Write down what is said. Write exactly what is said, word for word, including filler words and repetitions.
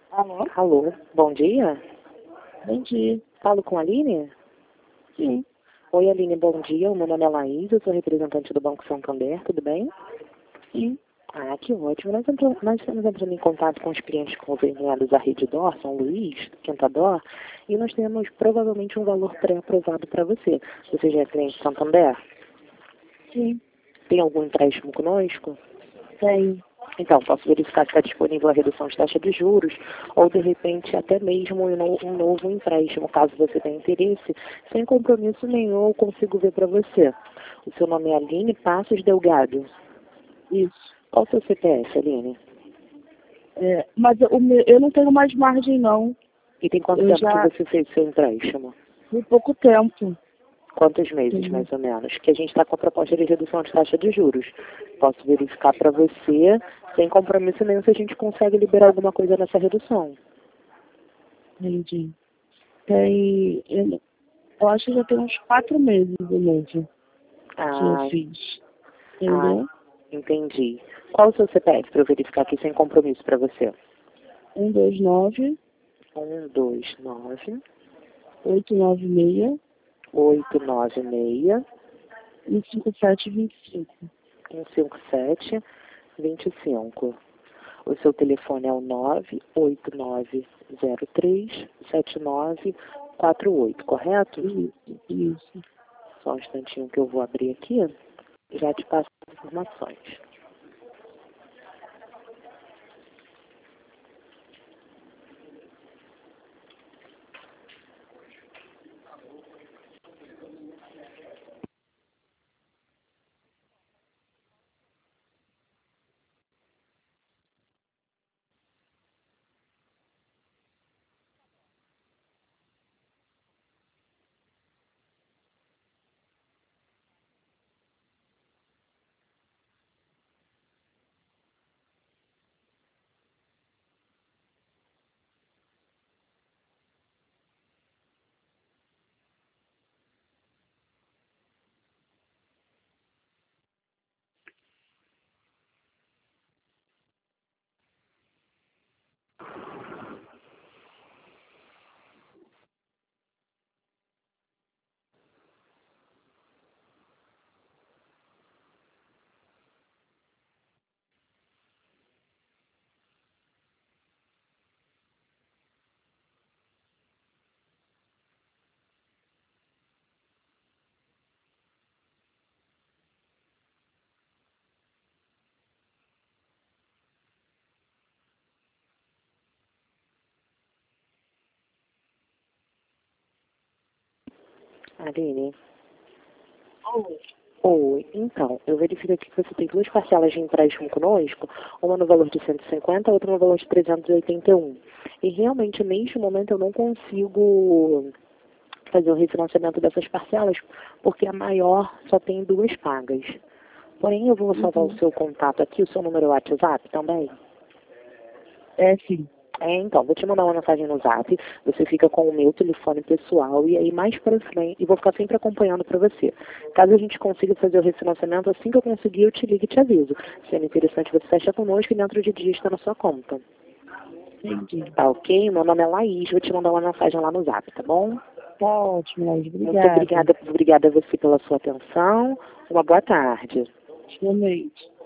Alô? Alô, bom dia. Bom dia. Falo com a Aline? Sim, Oi, Aline, bom dia. O meu nome é Laís, eu sou representante do Banco Santander, tudo bem? sim. Ah, que ótimo. Nós, entramos, nós estamos entrando em contato com os clientes conveniados da Rede Dor, São Luís, Quinta Dor, e nós temos provavelmente um valor pré-aprovado para você. Você já é cliente Santander? Sim, Tem algum empréstimo conosco? tenho. Então, posso verificar se está disponível a redução de taxa de juros ou, de repente, até mesmo um no- um novo empréstimo, caso você tenha interesse. Sem compromisso nenhum, eu consigo ver para você. O seu nome é Aline Passos Delgado. Isso. Qual o seu C P F, Aline? É, mas o meu, eu não tenho mais margem, não. E tem quanto Eu tempo que já você fez seu empréstimo? fui pouco tempo. Quantos meses, Entendeu? mais ou menos? Que a gente está com a proposta de redução de taxa de juros. Posso verificar para você, sem compromisso nenhum, se a gente consegue liberar alguma coisa nessa redução. Entendi. Tem. Eu, eu acho que já tem uns quatro meses o novo que eu Ah, fiz. ah, Entendeu? entendi. Qual o seu C P F para eu verificar aqui sem compromisso para você? Um, dois, nove, Um, dois, nove, oito, nove, seis, oito, nove, seis, um, cinco, sete, vinte e cinco. um, cinco, sete, vinte e cinco. O seu telefone é o nove oito nove zero três sete nove quatro oito, correto? Isso, isso. Só um instantinho que eu vou abrir aqui. Já te passo as informações. Aline. Oi. Oi, então, eu verifico aqui que você tem duas parcelas de empréstimo conosco, uma no valor de cento e cinquenta, outra no valor de trezentos e oitenta e um. E realmente, neste momento, eu não consigo fazer o refinanciamento dessas parcelas, porque a maior só tem duas pagas. Porém, eu vou salvar o Uhum. seu contato aqui, o seu número é WhatsApp também. É, sim. É, então, vou te mandar uma mensagem no Zap, você fica com o meu telefone pessoal e aí mais pra frente, e vou ficar sempre acompanhando pra você. Caso a gente consiga fazer o refinanciamento, assim que eu conseguir, eu te ligo e te aviso. Sendo interessante, você fecha conosco e dentro de dias está na sua conta. Entendi. Tá ok? Meu nome é Laís, vou te mandar uma mensagem lá no Zap, tá bom? Tá ótimo, Laís. Muito Obrigada. obrigada, obrigada a você pela sua atenção. Uma boa tarde. Realmente.